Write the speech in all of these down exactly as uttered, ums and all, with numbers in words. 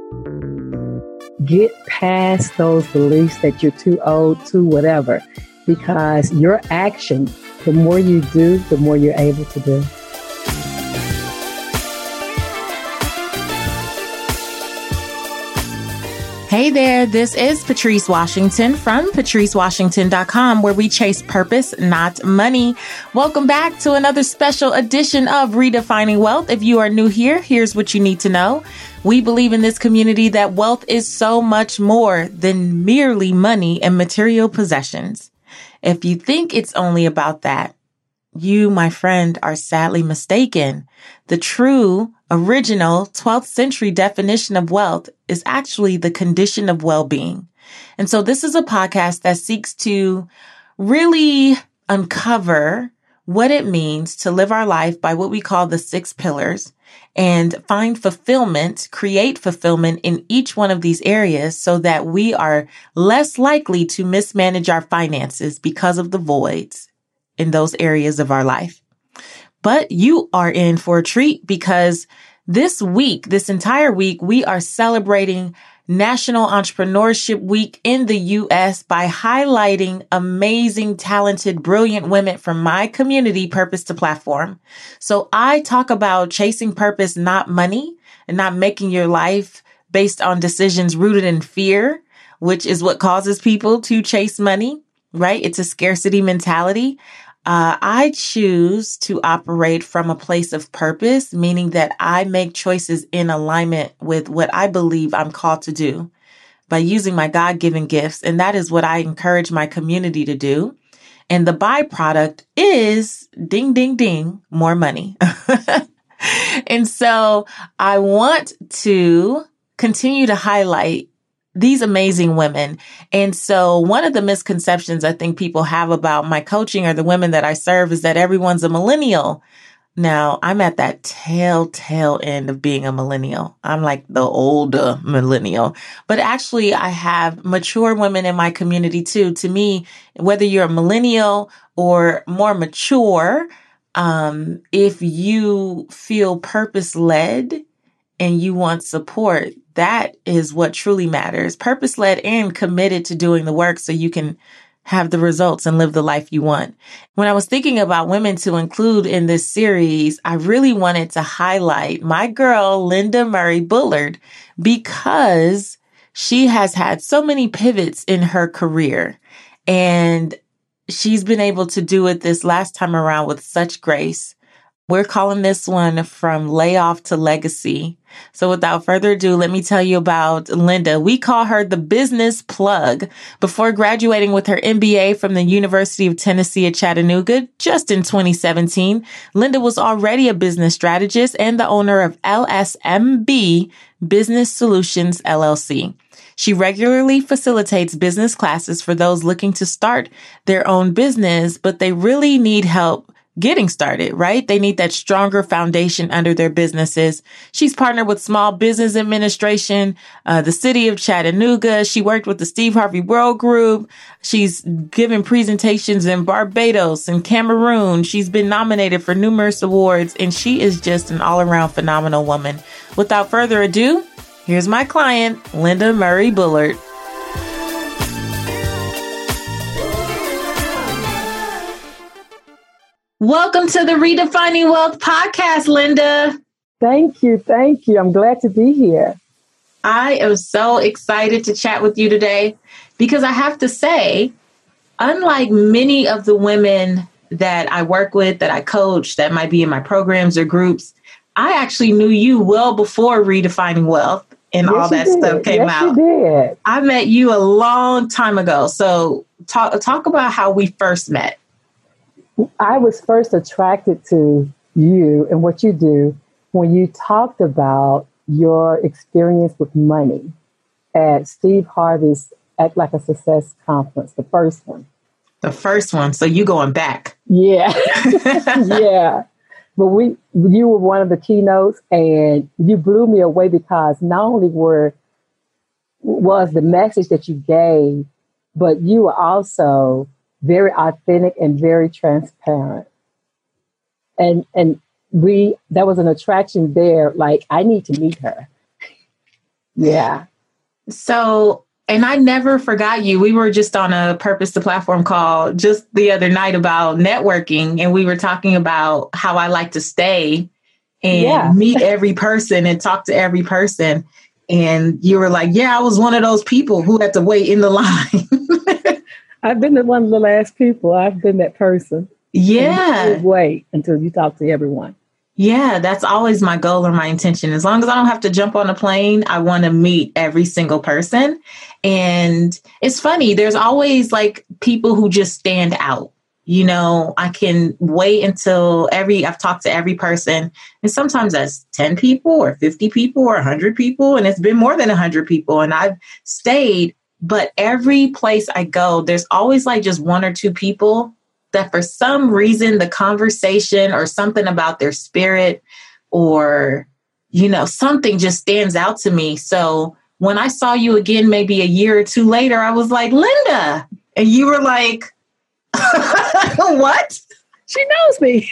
Get past those beliefs that you're too old, too whatever, because your action, the more you do, the more you're able to do. Hey there, this is Patrice Washington from patrice washington dot com, where we chase purpose, not money. Welcome back to another special edition of Redefining Wealth. If you are new here, here's what you need to know. We believe in this community that wealth is so much more than merely money and material possessions. If you think it's only about that, you, my friend, are sadly mistaken. The true, original twelfth century definition of wealth is actually the condition of well-being. And so this is a podcast that seeks to really uncover what it means to live our life by what we call the six pillars and find fulfillment, create fulfillment in each one of these areas so that we are less likely to mismanage our finances because of the voids in those areas of our life. But you are in for a treat because this week, this entire week, we are celebrating National Entrepreneurship Week in the U S by highlighting amazing, talented, brilliant women from my community, Purpose to Platform. So I talk about chasing purpose, not money, and not making your life based on decisions rooted in fear, which is what causes people to chase money, right? It's a scarcity mentality. Uh, I choose to operate from a place of purpose, meaning that I make choices in alignment with what I believe I'm called to do by using my God-given gifts. And that is what I encourage my community to do. And the byproduct is ding, ding, ding, more money. And so I want to continue to highlight these amazing women. And so one of the misconceptions I think people have about my coaching or the women that I serve is that everyone's a millennial. Now, I'm at that telltale end of being a millennial. I'm like the older millennial. But actually, I have mature women in my community too. To me, whether you're a millennial or more mature, um, if you feel purpose-led and you want support, that is what truly matters. Purpose-led and committed to doing the work so you can have the results and live the life you want. When I was thinking about women to include in this series, I really wanted to highlight my girl, Linda Murray Bullard, because she has had so many pivots in her career. And she's been able to do it this last time around with such grace. We're calling this one From Layoff to Legacy. So without further ado, let me tell you about Linda. We call her the business plug. Before graduating with her M B A from the University of Tennessee at Chattanooga just in twenty seventeen, Linda was already a business strategist and the owner of L S M B Business Solutions, L L C. She regularly facilitates business classes for those looking to start their own business, but they really need help getting started, right? They need that stronger foundation under their businesses. She's partnered with Small Business Administration, uh, the city of Chattanooga. She worked with the Steve Harvey World Group. She's given presentations in Barbados and Cameroon. She's been nominated for numerous awards, and she is just an all-around phenomenal woman. Without further ado, here's my client, Linda Murray Bullard. Welcome to the Redefining Wealth podcast, Linda. Thank you. Thank you. I'm glad to be here. I am so excited to chat with you today because I have to say, unlike many of the women that I work with, that I coach, that might be in my programs or groups, I actually knew you well before Redefining Wealth and yes, all that did. stuff came yes, out. You did. I met you a long time ago. So talk, talk about how we first met. I was first attracted to you and what you do when you talked about your experience with money at Steve Harvey's Act Like a Success conference, the first one. The first one. So you going back. Yeah. yeah. But we, you were one of the keynotes and you blew me away because not only were, was the message that you gave, but you were also very authentic and very transparent. And and we, there was an attraction there, like, I need to meet her. Yeah. So, and I never forgot you. We were just on a Purpose to Platform call just the other night about networking. And we were talking about how I like to stay and Yeah. meet every person and talk to every person. And you were like, yeah, I was one of those people who had to wait in the line. I've been one of the last people. I've been that person. Yeah. Wait until you talk to everyone. Yeah, that's always my goal or my intention. As long as I don't have to jump on a plane, I want to meet every single person. And it's funny, there's always like people who just stand out. You know, I can wait until every, I've talked to every person, and sometimes that's ten people or fifty people or one hundred people. And it's been more than one hundred people. And I've stayed, but every place I go, there's always like just one or two people that for some reason, the conversation or something about their spirit or, you know, something just stands out to me. So when I saw you again, maybe a year or two later, I was like, Linda, and you were like, what? She knows me.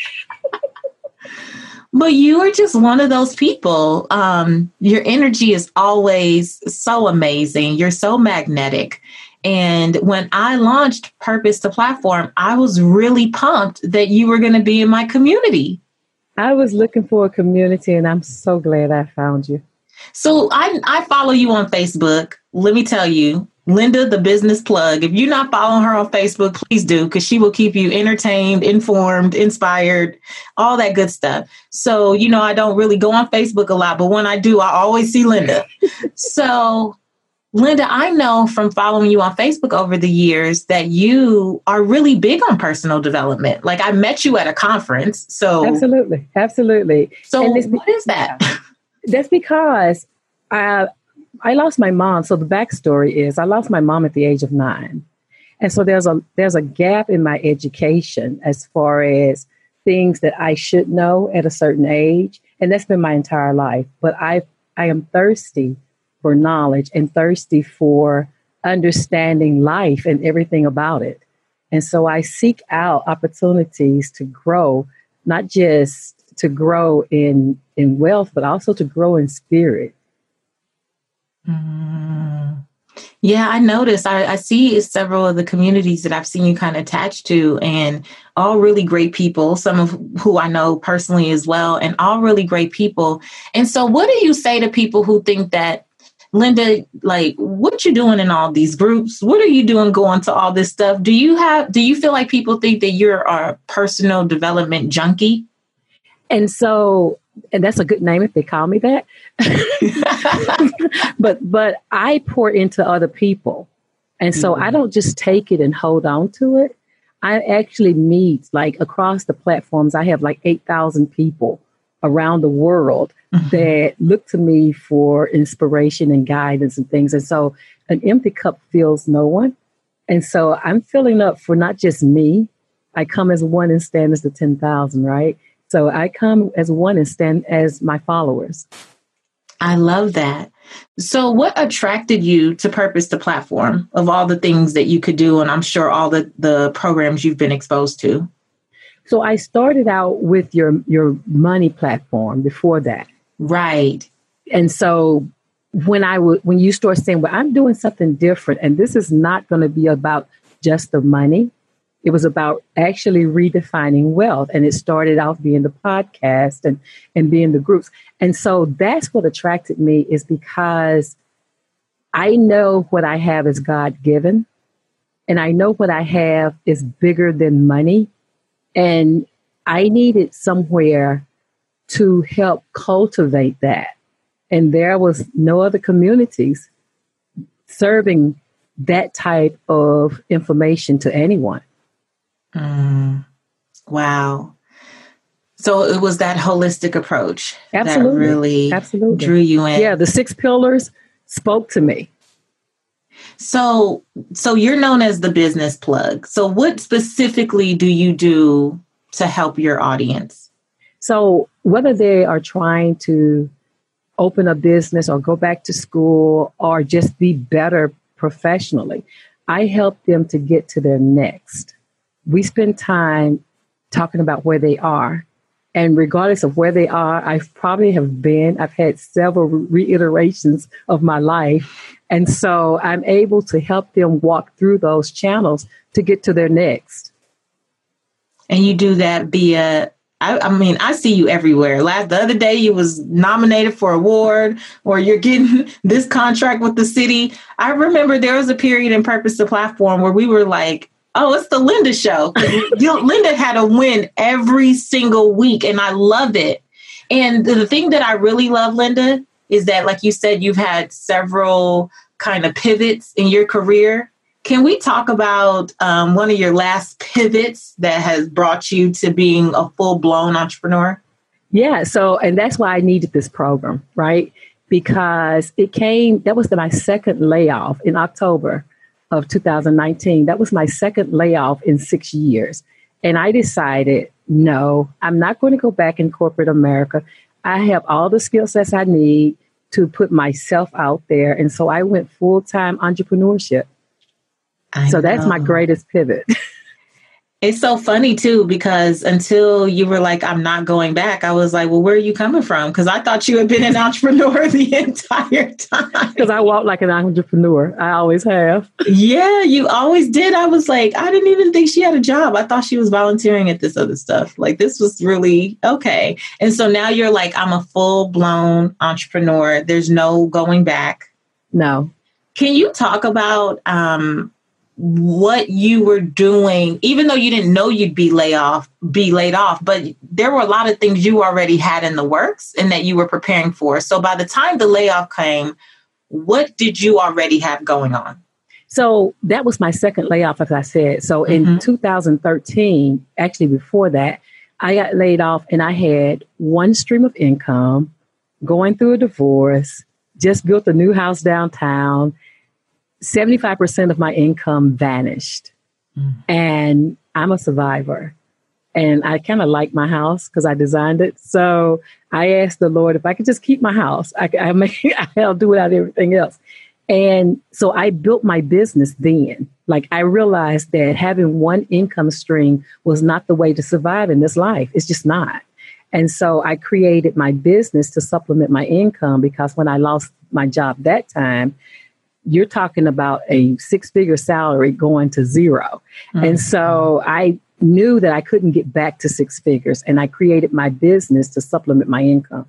But you are just one of those people. Um, your energy is always so amazing. You're so magnetic. And when I launched Purpose to Platform, I was really pumped that you were going to be in my community. I was looking for a community, and I'm so glad I found you. So I, I follow you on Facebook. Let me tell you, Linda, the business plug. If you're not following her on Facebook, please do, because she will keep you entertained, informed, inspired, all that good stuff. So, you know, I don't really go on Facebook a lot, but when I do, I always see Linda. So Linda, I know from following you on Facebook over the years that you are really big on personal development. Like I met you at a conference. So absolutely. Absolutely. So what is that? That's because I, I lost my mom. So the backstory is I lost my mom at the age of nine. And so there's a, there's a gap in my education as far as things that I should know at a certain age. And that's been my entire life. But I, I am thirsty for knowledge and thirsty for understanding life and everything about it. And so I seek out opportunities to grow, not just to grow in, in wealth, but also to grow in spirit. Mm. Yeah, I noticed. I, I see several of the communities that I've seen you kind of attached to, and all really great people, some of who I know personally as well, and all really great people. And so what do you say to people who think that, Linda, like, what you doing in all these groups? What are you doing going to all this stuff? Do you have, do you feel like people think that you're a personal development junkie? And so, and that's a good name if they call me that. but, but I pour into other people. And so mm-hmm. I don't just take it and hold on to it. I actually meet like across the platforms. I have like eight thousand people around the world mm-hmm. that look to me for inspiration and guidance and things. And so an empty cup fills no one. And so I'm filling up for not just me. I come as one and stand as the ten thousand, right? So I come as one and stand as my followers. I love that. So what attracted you to Purpose to Platform of all the things that you could do? And I'm sure all the, the programs you've been exposed to. So I started out with your, your money platform before that. Right. And so when I w- when you start saying, well, I'm doing something different, and this is not going to be about just the money. It was about actually redefining wealth. And it started out being the podcast and, and being the groups. And so that's what attracted me, is because I know what I have is God given. And I know what I have is bigger than money. And I needed somewhere to help cultivate that. And there was no other communities serving that type of information to anyone. Mm, wow. So it was that holistic approach Absolutely. that really Absolutely. drew you in. Yeah, the six pillars spoke to me. So, so you're known as the business plug. So what specifically do you do to help your audience? So whether they are trying to open a business or go back to school or just be better professionally, I help them to get to their next. We spend time talking about where they are, And regardless of where they are, I probably have been, I've had several reiterations of my life. And so I'm able to help them walk through those channels to get to their next. And you do that via, I, I mean, I see you everywhere. Last the other day, you was nominated for an award, or you're getting this contract with the city. I remember there was a period in Purpose the Platform where we were like, oh, it's the Linda show. Linda had a win every single week, and I love it. And the thing that I really love, Linda, is that, like you said, you've had several kind of pivots in your career. Can we talk about um, one of your last pivots that has brought you to being a full-blown entrepreneur? Yeah. So, and that's why I needed this program, right? Because it came, that was my second layoff in October of two thousand nineteen. That was my second layoff in six years. And I decided, no, I'm not going to go back in corporate America. I have all the skill sets I need to put myself out there. And so I went full-time entrepreneurship. I so know. That's my greatest pivot. It's so funny, too, because until you were like, I'm not going back, I was like, well, where are you coming from? Because I thought you had been an entrepreneur the entire time. Because I walk like an entrepreneur. I always have. Yeah, you always did. I was like, I didn't even think she had a job. I thought she was volunteering at this other stuff. Like, this was really okay. And so now you're like, I'm a full blown entrepreneur. There's no going back. No. Can you talk about um what you were doing, even though you didn't know you'd be laid off, be laid off, but there were a lot of things you already had in the works and that you were preparing for. So by the time the layoff came, what did you already have going on? So that was my second layoff, as I said. So in mm-hmm. two thousand thirteen, actually before that, I got laid off and I had one stream of income, going through a divorce, just built a new house downtown. seventy-five percent of my income vanished. Mm. And I'm a survivor. And I kind of like my house because I designed it. So I asked the Lord if I could just keep my house. I, I may, I'll do without everything else. And so I built my business then. Like, I realized that having one income stream was not the way to survive in this life. It's just not. And so I created my business to supplement my income, because when I lost my job that time, you're talking about a six-figure salary going to zero. Mm-hmm. And so I knew that I couldn't get back to six figures, and I created my business to supplement my income.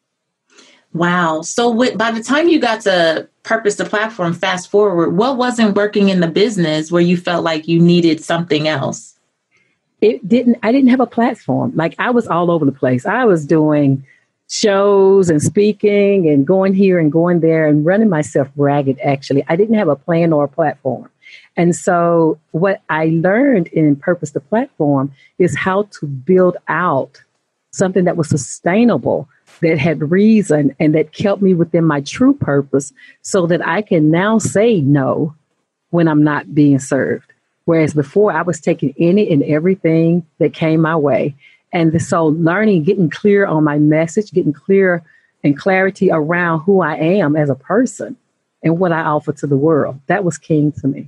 Wow. So with, by the time you got to Purpose the Platform, fast forward, what wasn't working in the business where you felt like you needed something else? It didn't, I didn't have a platform. Like, I was all over the place. I was doing shows and speaking and going here and going there and running myself ragged, actually. I didn't have a plan or a platform. And so what I learned in Purpose the Platform is how to build out something that was sustainable, that had reason, and that kept me within my true purpose, so that I can now say no when I'm not being served. Whereas before, I was taking any and everything that came my way. And so learning, getting clear on my message, getting clear and clarity around who I am as a person and what I offer to the world, that was king to me.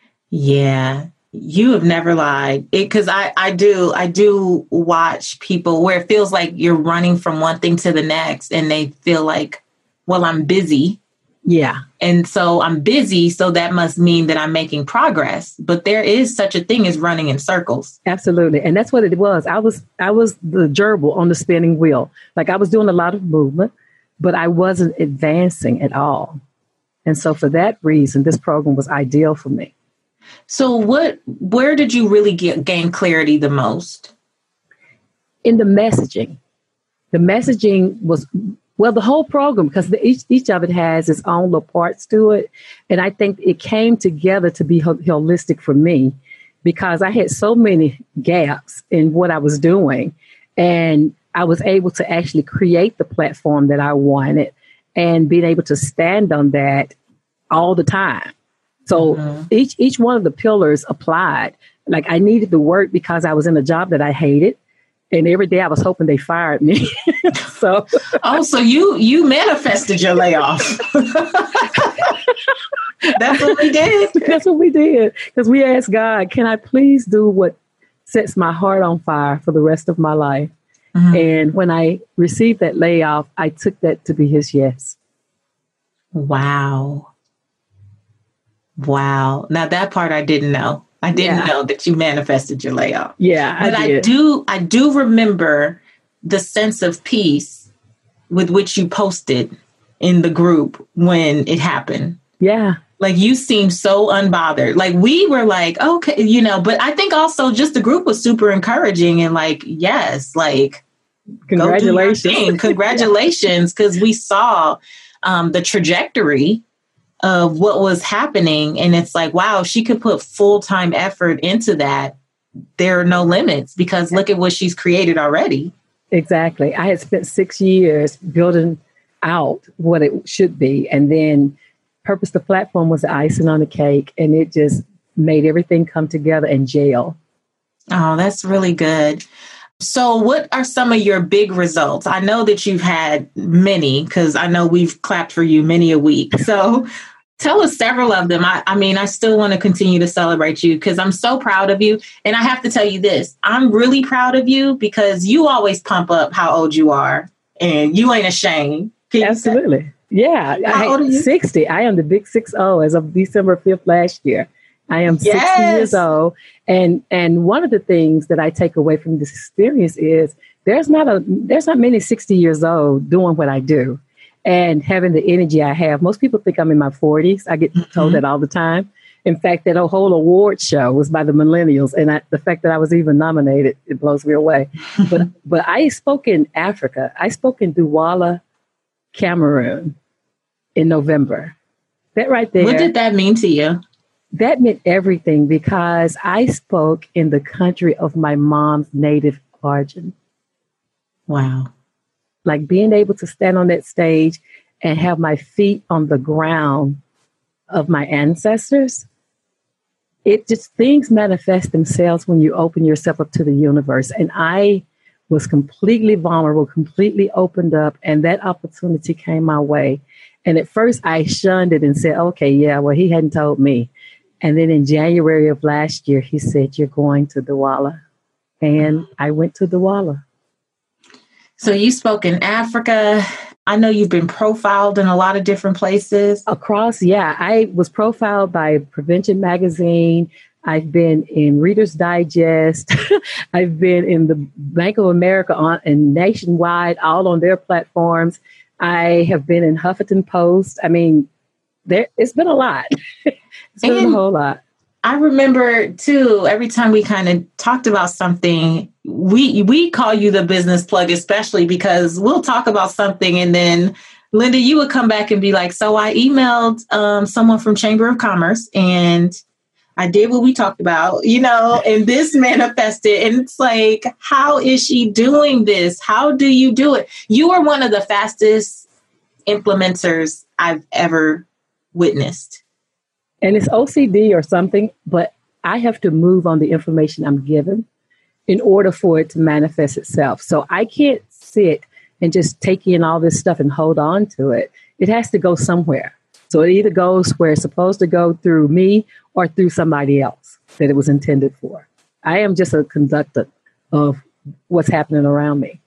Yeah, you have never lied. Because I, I do, I do watch people where it feels like you're running from one thing to the next, and they feel like, well, I'm busy. Yeah. And so I'm busy, so that must mean that I'm making progress. But there is such a thing as running in circles. Absolutely. And that's what it was. I was I was the gerbil on the spinning wheel. Like, I was doing a lot of movement, but I wasn't advancing at all. And so for that reason, this program was ideal for me. So what, where did you really get, gain clarity the most? In the messaging. The messaging was, well, the whole program, because the, each, each of it has its own little parts to it. And I think it came together to be hol- holistic for me, because I had so many gaps in what I was doing. And I was able to actually create the platform that I wanted and being able to stand on that all the time. So mm-hmm. each each one of the pillars applied. Like, I needed the work because I was in a job that I hated. And every day I was hoping they fired me. so, oh, so you you manifested your layoff. That's what we did. That's what we did. Because we asked God, can I please do what sets my heart on fire for the rest of my life? Mm-hmm. And when I received that layoff, I took that to be his yes. Wow. Wow. Now that part I didn't know. I didn't yeah. know that you manifested your layoff. Yeah, but I, did. I do. I do remember the sense of peace with which you posted in the group when it happened. Yeah. Like you seemed so unbothered. Like we were like, okay, you know, but I think also just the group was super encouraging and like, yes, like, congratulations. Go do your thing. Congratulations. Because we saw um, the trajectory of what was happening. And it's like, wow, she could put full-time effort into that. There are no limits because look at what she's created already. Exactly. I had spent six years building out what it should be. And then Purpose the Platform was the icing on the cake. And it just made everything come together and gel. Oh, that's really good. So what are some of your big results? I know that you've had many because I know we've clapped for you many a week. So tell us several of them. I, I mean, I still want to continue to celebrate you because I'm so proud of you. And I have to tell you this, I'm really proud of you because you always pump up how old you are and you ain't ashamed. Can Absolutely. Yeah. How I, old are you? sixty. I am the big six oh as of December fifth last year. I am yes. sixty years old. And and one of the things that I take away from this experience is there's not a there's not many sixty years old doing what I do and having the energy I have. Most people think I'm in my forties. I get mm-hmm. told that all the time. In fact, that whole award show was by the millennials. And I, the fact that I was even nominated, it blows me away. but but I spoke in Africa. I spoke in Douala, Cameroon in November. That right there. What did that mean to you? That meant everything because I spoke in the country of my mom's native origin. Wow. Like being able to stand on that stage and have my feet on the ground of my ancestors. It just, things manifest themselves when you open yourself up to the universe. And I was completely vulnerable, completely opened up, and that opportunity came my way. And at first I shunned it and said, okay, yeah, well, he hadn't told me. And then in January of last year, he said, you're going to Douala. And I went to Douala. So you spoke in Africa. I know you've been profiled in a lot of different places. Across, yeah. I was profiled by Prevention Magazine. I've been in Reader's Digest. I've been in the Bank of America on, and nationwide, all on their platforms. I have been in Huffington Post. I mean, there it's been a lot. It's been and a whole lot. I remember too, every time we kind of talked about something, we we call you the business plug, especially because we'll talk about something and then Linda, you would come back and be like, so I emailed um, someone from Chamber of Commerce and I did what we talked about, you know, and this manifested. And it's like, how is she doing this? How do you do it? You are one of the fastest implementers I've ever witnessed. And it's O C D or something, but I have to move on the information I'm given in order for it to manifest itself. So I can't sit and just take in all this stuff and hold on to it. It has to go somewhere. So it either goes where it's supposed to go through me or through somebody else that it was intended for. I am just a conductor of what's happening around me.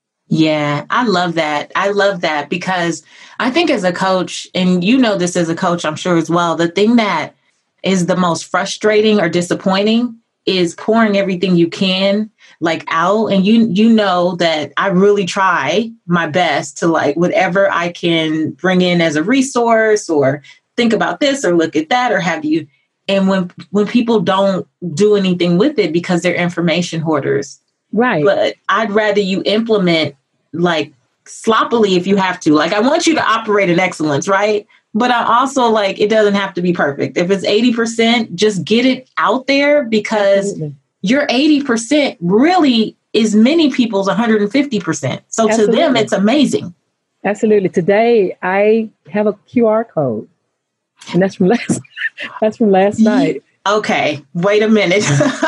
Yeah, I love that. I love that because I think as a coach, and you know this as a coach, I'm sure as well, the thing that is the most frustrating or disappointing is pouring everything you can like out. And you you know that I really try my best to like whatever I can bring in as a resource or think about this or look at that or have you. And when when people don't do anything with it because they're information hoarders. Right. But I'd rather you implement like sloppily if you have to. Like I want you to operate in excellence, right? But I also like it doesn't have to be perfect. If it's eighty percent, just get it out there because Absolutely. Your eighty percent really is many people's one hundred fifty percent. So Absolutely. To them, it's amazing. Absolutely. Today, I have a Q R code and that's from last, that's from last night. Okay, wait a minute.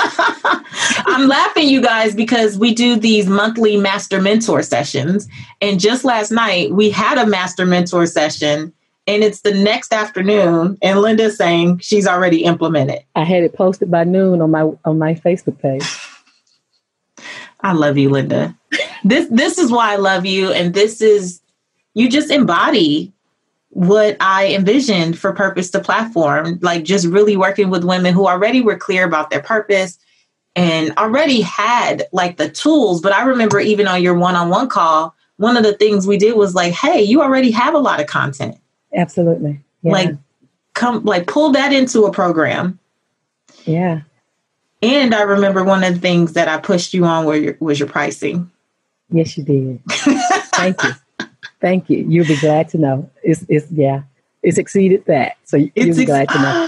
I'm laughing, you guys, because we do these monthly master mentor sessions. And just last night, we had a master mentor session and it's the next afternoon. And Linda's saying she's already implemented. I had it posted by noon on my on my Facebook page. I love you, Linda. this, this is why I love you. And this is, you just embody what I envisioned for Purpose to Platform, like just really working with women who already were clear about their purpose and already had like the tools. But I remember even on your one-on-one call, one of the things we did was like, hey, you already have a lot of content. Absolutely. Yeah. Like, come, like pull that into a program. Yeah. And I remember one of the things that I pushed you on were your, was your pricing. Yes, you did. Thank you. Thank you. You'll be glad to know. It's, it's yeah, it's exceeded that. So you'll it's be glad ex- to know.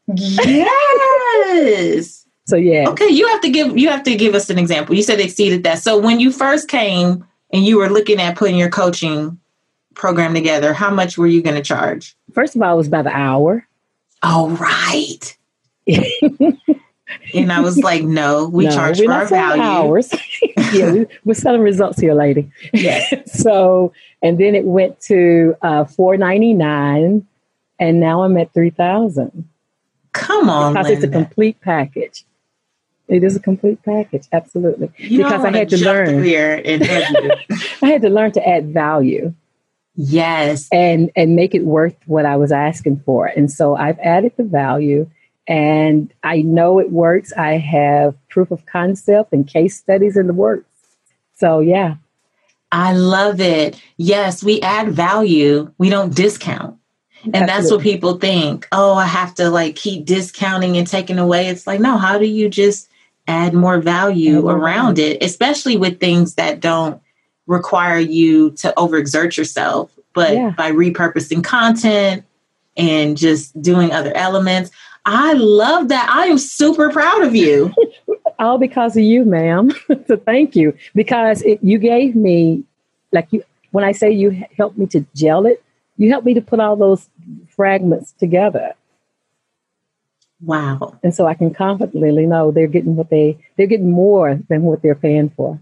Yes. So yeah. Okay, you have to give you have to give us an example. You said exceeded that. So when you first came and you were looking at putting your coaching program together, how much were you going to charge? First of all, it was by the hour. Oh, right. And I was like, no, we no, charge we're for not our selling value. Hours. yeah, we, we're selling results here, lady. Yes. So, and then it went to uh, four ninety-nine, and now I'm at three thousand. Come on, because Linda. It's a complete package. It is a complete package, absolutely. You because know, I, I had to learn. And I had to learn to add value. Yes, and and make it worth what I was asking for. And so I've added the value. And I know it works. I have proof of concept and case studies in the works. So, yeah. I love it. Yes, we add value. We don't discount. And Absolutely. That's what people think. Oh, I have to like keep discounting and taking away. It's like, no, how do you just add more value add around more. It, especially with things that don't require you to overexert yourself, but yeah. by repurposing content and just doing other elements. I love that. I am super proud of you. All because of you, ma'am. So thank you. Because it, you gave me, like you, when I say you helped me to gel it, you helped me to put all those fragments together. Wow. And so I can confidently know they're getting what they, they're getting more than what they're paying for.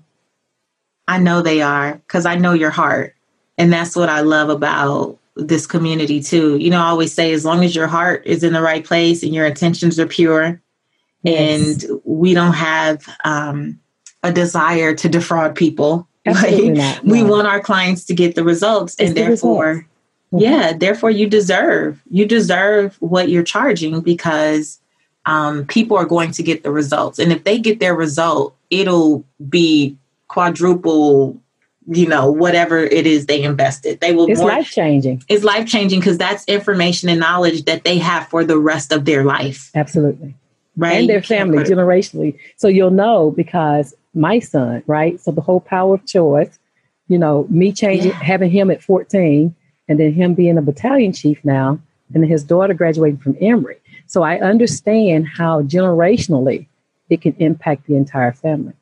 I know they are, because I know your heart. And that's what I love about this community too. You know, I always say, as long as your heart is in the right place and your intentions are pure, yes. and we don't have um, a desire to defraud people. Absolutely like, not, no. We want our clients to get the results, it's and the therefore, results. Mm-hmm. yeah, therefore you deserve, you deserve what you're charging, because um, people are going to get the results. And if they get their result, it'll be quadruple, you know, whatever it is they invested. They will. It's more, life-changing. It's life-changing because that's information and knowledge that they have for the rest of their life. Absolutely. Right. And their family, generationally. So you'll know, because my son, right? So the whole power of choice, you know, me changing, yeah. having him at fourteen, and then him being a battalion chief now, and then his daughter graduating from Emory. So I understand how generationally it can impact the entire family.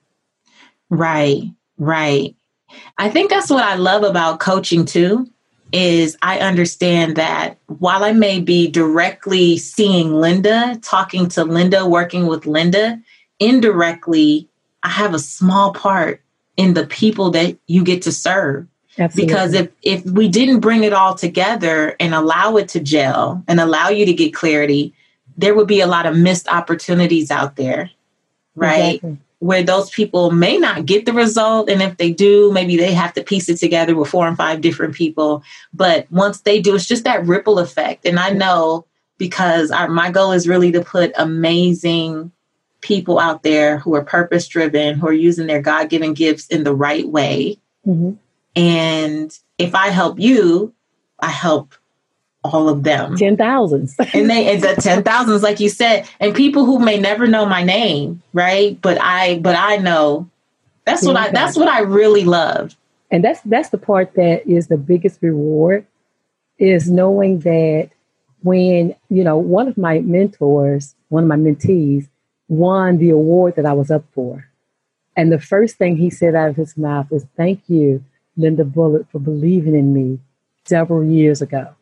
Right, right. I think that's what I love about coaching too, is I understand that while I may be directly seeing Linda, talking to Linda, working with Linda, indirectly, I have a small part in the people that you get to serve. Absolutely. Because if, if we didn't bring it all together and allow it to gel and allow you to get clarity, there would be a lot of missed opportunities out there, right? Exactly. Where those people may not get the result. And if they do, maybe they have to piece it together with four and five different people. But once they do, it's just that ripple effect. And I know, because our, my goal is really to put amazing people out there who are purpose driven, who are using their God-given gifts in the right way. Mm-hmm. And if I help you, I help all of them. Ten thousands. and they, and the ten thousands, like you said, and people who may never know my name, right? But I, but I know that's what yeah, I, that's what I really love. And that's, that's the part that is the biggest reward, is knowing that when, you know, one of my mentors, one of my mentees won the award that I was up for. And the first thing he said out of his mouth is, "Thank you, Linda Bullitt, for believing in me several years ago."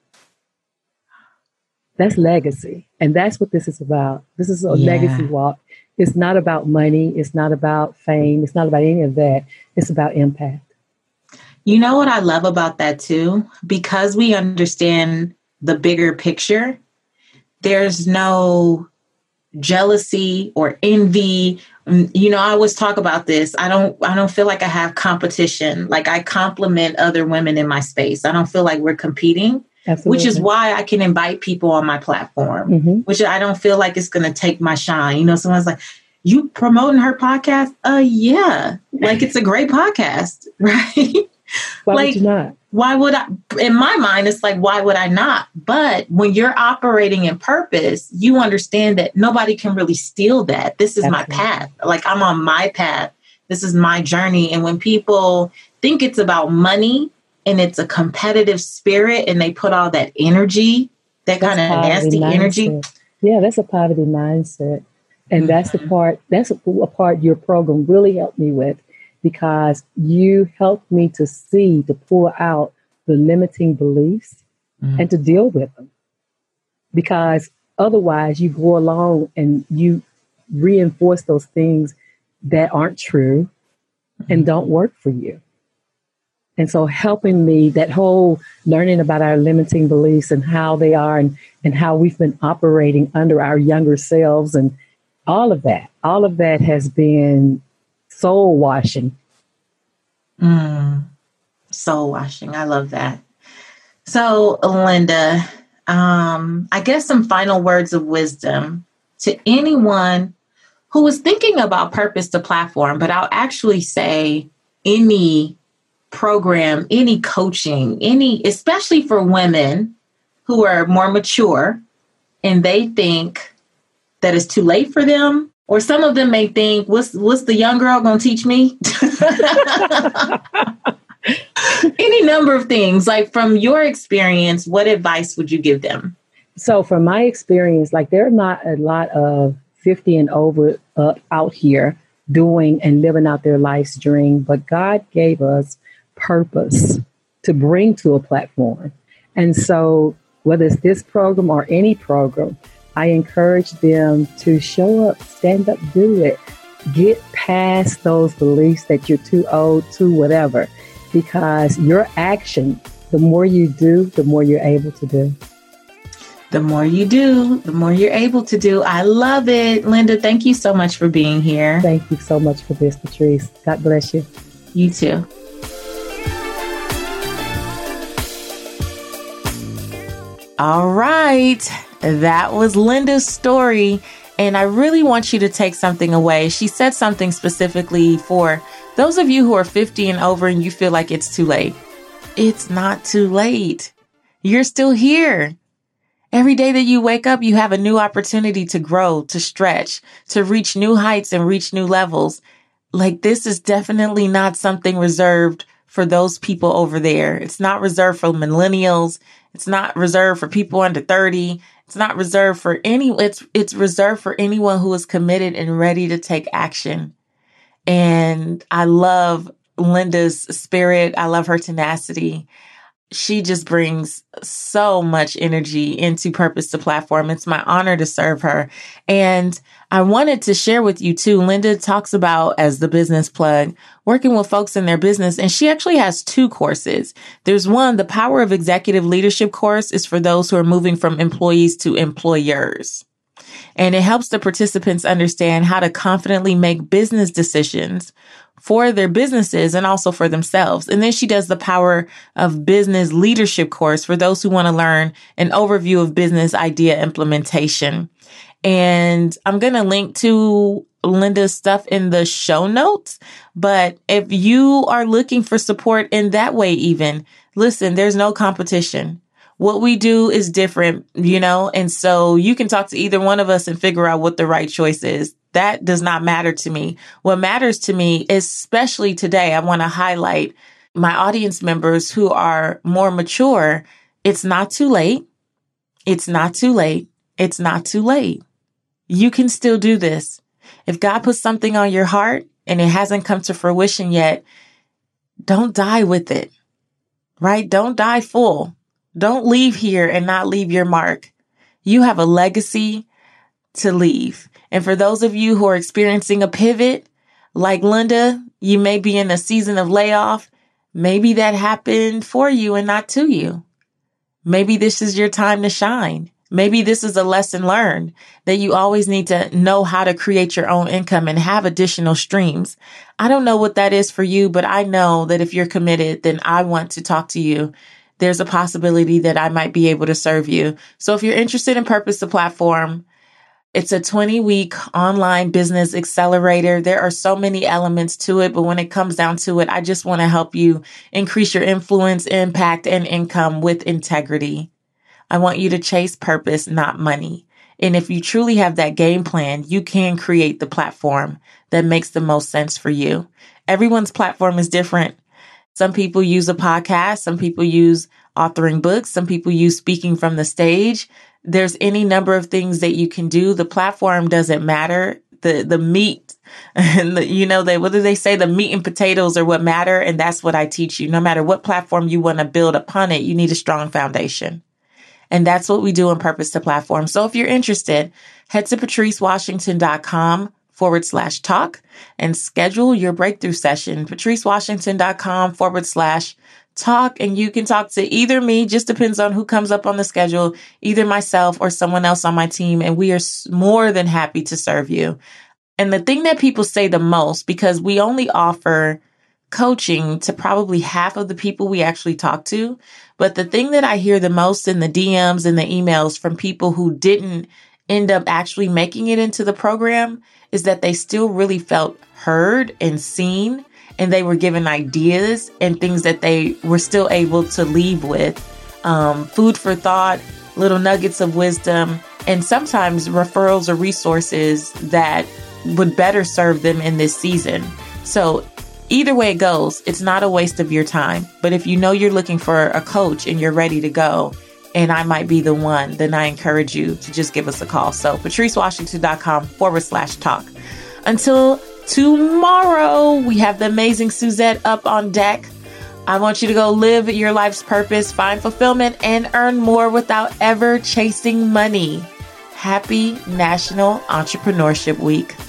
That's legacy. And that's what this is about. This is a yeah. legacy walk. It's not about money. It's not about fame. It's not about any of that. It's about impact. You know what I love about that too? Because we understand the bigger picture, there's no jealousy or envy. You know, I always talk about this. I don't, I don't feel like I have competition. Like I compliment other women in my space. I don't feel like we're competing, Absolutely. Which is why I can invite people on my platform, mm-hmm. which I don't feel like it's going to take my shine. You know, someone's like, you promoting her podcast? Uh, yeah. Like it's a great podcast, right? Why like, would you not? Why would I? In my mind, it's like, why would I not? But when you're operating in purpose, you understand that nobody can really steal that. This is Absolutely. My path. Like I'm on my path. This is my journey. And when people think it's about money and it's a competitive spirit and they put all that energy, that kind of nasty mindset. energy. Yeah, that's a poverty mindset. And mm-hmm. that's the part, that's a, a part your program really helped me with. Because you helped me to see, to pull out the limiting beliefs mm. and to deal with them. Because otherwise you go along and you reinforce those things that aren't true mm. and don't work for you. And so helping me, that whole learning about our limiting beliefs and how they are and, and how we've been operating under our younger selves and all of that, all of that has been soul washing. Mm, soul washing. I love that. So, Linda, um, I guess some final words of wisdom to anyone who is thinking about Purpose to Platform, but I'll actually say any program, any coaching, any, especially for women who are more mature and they think that it's too late for them. Or some of them may think, what's what's the young girl going to teach me? Any number of things. Like from your experience, what advice would you give them? So from my experience, like there are not a lot of fifty and over uh, out here doing and living out their life's dream, but God gave us purpose to bring to a platform. And so whether it's this program or any program, I encourage them to show up, stand up, do it. Get past those beliefs that you're too old, too whatever, because your action, the more you do, the more you're able to do. The more you do, the more you're able to do. I love it. Linda, thank you so much for being here. Thank you so much for this, Patrice. God bless you. You too. All right. That was Linda's story. And I really want you to take something away. She said something specifically for those of you who are fifty and over and you feel like it's too late. It's not too late. You're still here. Every day that you wake up, you have a new opportunity to grow, to stretch, to reach new heights and reach new levels. Like this is definitely not something reserved for those people over there. It's not reserved for millennials. It's not reserved for people under thirty. It's not reserved for any, it's, it's reserved for anyone who is committed and ready to take action. And I love Linda's spirit. I love her tenacity. She just brings so much energy into Purpose to Platform. It's my honor to serve her. And I wanted to share with you too. Linda talks about, as the business plug, working with folks in their business. And she actually has two courses. There's one, the Power of Executive Leadership course is for those who are moving from employees to employers. And it helps the participants understand how to confidently make business decisions for their businesses and also for themselves. And then she does the Power of Business Leadership course for those who want to learn an overview of business idea implementation. And I'm going to link to Linda's stuff in the show notes. But if you are looking for support in that way, even listen, there's no competition. What we do is different, you know, and so you can talk to either one of us and figure out what the right choice is. That does not matter to me. What matters to me, especially today, I want to highlight my audience members who are more mature. It's not too late. It's not too late. It's not too late. You can still do this. If God puts something on your heart and it hasn't come to fruition yet, don't die with it, right? Don't die full. Don't leave here and not leave your mark. You have a legacy to leave. And for those of you who are experiencing a pivot, like Linda, you may be in a season of layoff. Maybe that happened for you and not to you. Maybe this is your time to shine. Maybe this is a lesson learned that you always need to know how to create your own income and have additional streams. I don't know what that is for you, but I know that if you're committed, then I want to talk to you. There's a possibility that I might be able to serve you. So if you're interested in Purpose the Platform, it's a twenty week online business accelerator. There are so many elements to it, but when it comes down to it, I just want to help you increase your influence, impact, and income with integrity. I want you to chase purpose, not money. And if you truly have that game plan, you can create the platform that makes the most sense for you. Everyone's platform is different. Some people use a podcast. Some people use authoring books. Some people use speaking from the stage. There's any number of things that you can do. The platform doesn't matter. The, the meat and the, you know, they, what do they say? The meat and potatoes are what matter. And that's what I teach you. No matter what platform you want to build upon it, you need a strong foundation. And that's what we do in Purpose to Platform. So if you're interested, head to patricewashington.com forward slash talk and schedule your breakthrough session, patricewashington.com forward slash talk. And you can talk to either me, just depends on who comes up on the schedule, either myself or someone else on my team. And we are more than happy to serve you. And the thing that people say the most, because we only offer coaching to probably half of the people we actually talk to. But the thing that I hear the most in the D Ms and the emails from people who didn't end up actually making it into the program is that they still really felt heard and seen, and they were given ideas and things that they were still able to leave with, um, food for thought, little nuggets of wisdom, and sometimes referrals or resources that would better serve them in this season. So either way it goes, it's not a waste of your time. But if you know you're looking for a coach and you're ready to go, and I might be the one, then I encourage you to just give us a call. So patricewashington.com forward slash talk. Until tomorrow, we have the amazing Suzette up on deck. I want you to go live your life's purpose, find fulfillment, and earn more without ever chasing money. Happy National Entrepreneurship Week.